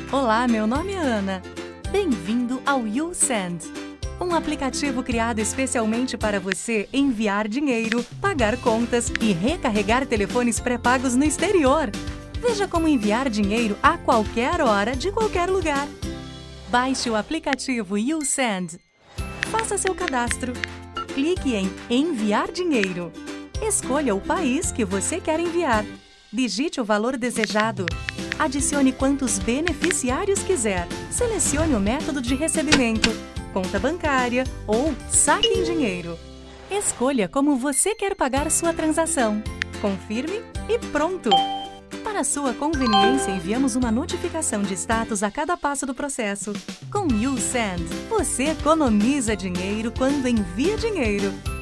Olá, meu nome é Ana. Bem-vindo ao YouSend, um aplicativo criado especialmente para você enviar dinheiro, pagar contas e recarregar telefones pré-pagos no exterior. Veja como enviar dinheiro a qualquer hora, de qualquer lugar. Baixe o aplicativo YouSend. Faça seu cadastro. Clique em Enviar dinheiro. Escolha o país que você quer enviar. Digite o valor desejado. Adicione quantos beneficiários quiser. Selecione o método de recebimento, conta bancária ou saque em dinheiro. Escolha como você quer pagar sua transação. Confirme e pronto! Para sua conveniência, enviamos uma notificação de status a cada passo do processo. Com YouSend, você economiza dinheiro quando envia dinheiro.